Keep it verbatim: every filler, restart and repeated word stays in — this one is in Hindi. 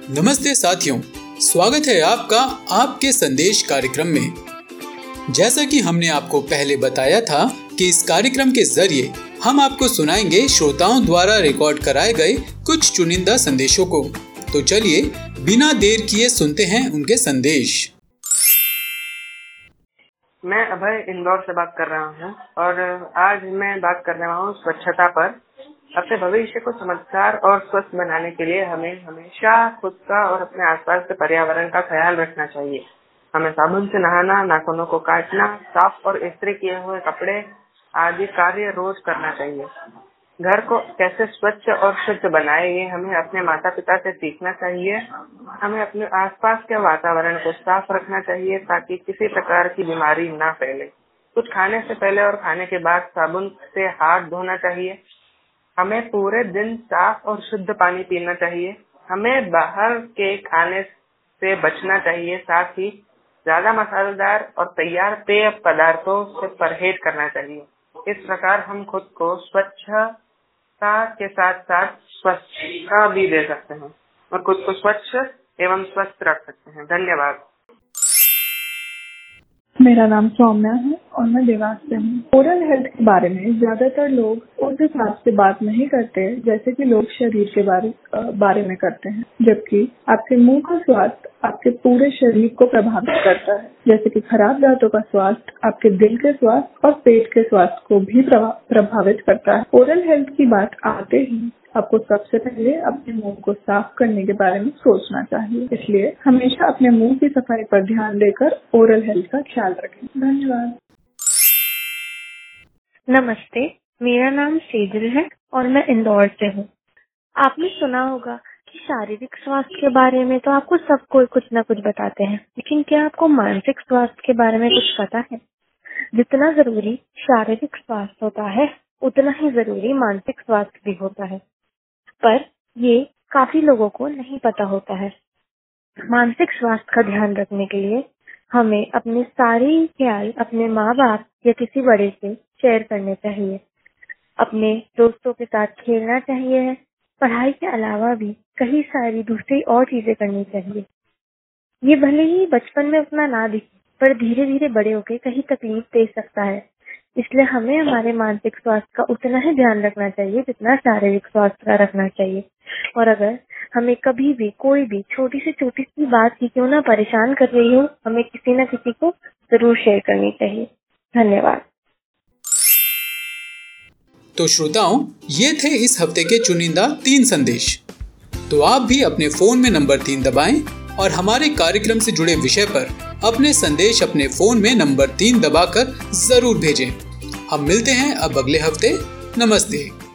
नमस्ते साथियों, स्वागत है आपका आपके संदेश कार्यक्रम में। जैसा कि हमने आपको पहले बताया था कि इस कार्यक्रम के जरिए हम आपको सुनाएंगे श्रोताओं द्वारा रिकॉर्ड कराए गए कुछ चुनिंदा संदेशों को। तो चलिए बिना देर किए सुनते हैं उनके संदेश। मैं अभय इंदौर से बात कर रहा हूँ और आज मैं बात करने वाला हूँ स्वच्छता पर। अपने भविष्य को चमत्कार और स्वस्थ बनाने के लिए हमें हमेशा खुद का और अपने आसपास के पर्यावरण का ख्याल रखना चाहिए। हमें साबुन से नहाना, नाखूनों को काटना, साफ और इस्त्री किए हुए कपड़े आदि कार्य रोज करना चाहिए। घर को कैसे स्वच्छ और शुद्ध बनाए ये हमें अपने माता पिता से सीखना चाहिए। हमें अपने आसपास के वातावरण को साफ रखना चाहिए ताकि किसी प्रकार की बीमारी ना फैले। कुछ खाने से पहले और खाने के बाद साबुन से हाथ धोना चाहिए। हमें पूरे दिन साफ और शुद्ध पानी पीना चाहिए। हमें बाहर के खाने से बचना चाहिए। साथ ही ज्यादा मसालेदार और तैयार पेय पदार्थों से परहेज करना चाहिए। इस प्रकार हम खुद को स्वच्छता के साथ साथ स्वच्छता भी दे सकते हैं और खुद को स्वच्छ एवं स्वस्थ रख सकते हैं। धन्यवाद। मेरा नाम सौम्या है और मैं देवास से हूँ। ओरल हेल्थ के बारे में ज्यादातर लोग उस हिसाब से बात नहीं करते जैसे कि लोग शरीर के बारे बारे में करते हैं, जबकि आपके मुंह का स्वास्थ्य आपके पूरे शरीर को प्रभावित करता है। जैसे कि खराब दांतों का स्वास्थ्य आपके दिल के स्वास्थ्य और पेट के स्वास्थ्य को भी प्रभावित करता है। ओरल हेल्थ की बात आते ही आपको सबसे पहले अपने मुंह को साफ करने के बारे में सोचना चाहिए। इसलिए हमेशा अपने मुंह की सफाई पर ध्यान देकर ओरल हेल्थ का ख्याल रखें। धन्यवाद। नमस्ते, मेरा नाम सेजल है और मैं इंदौर से हूँ। आपने सुना होगा कि शारीरिक स्वास्थ्य के बारे में तो आपको सब कोई कुछ न कुछ बताते हैं, लेकिन क्या आपको मानसिक स्वास्थ्य के बारे में कुछ पता है? जितना जरूरी शारीरिक स्वास्थ्य होता है उतना ही जरूरी मानसिक स्वास्थ्य भी होता है, पर ये काफी लोगों को नहीं पता होता है। मानसिक स्वास्थ्य का ध्यान रखने के लिए हमें अपने सारे ख्याल अपने माँ बाप या किसी बड़े से शेयर करने चाहिए। अपने दोस्तों के साथ खेलना चाहिए। पढ़ाई के अलावा भी कई सारी दूसरी और चीजें करनी चाहिए। ये भले ही बचपन में उतना ना दिखे, पर धीरे धीरे बड़े होकर कहीं तकलीफ दे सकता है। इसलिए हमें हमारे मानसिक स्वास्थ्य का उतना ही ध्यान रखना चाहिए जितना शारीरिक स्वास्थ्य का रखना चाहिए। और अगर हमें कभी भी कोई भी छोटी से छोटी सी बात ही क्यों ना परेशान कर रही हो, हमें किसी न किसी को जरूर शेयर करनी चाहिए। धन्यवाद। तो श्रोताओं, ये थे इस हफ्ते के चुनिंदा तीन संदेश। तो आप भी अपने फोन में नंबर तीन दबाएं और हमारे कार्यक्रम से जुड़े विषय पर अपने संदेश अपने फोन में नंबर तीन दबाकर जरूर भेजें। हम मिलते हैं अब अगले हफ्ते। नमस्ते।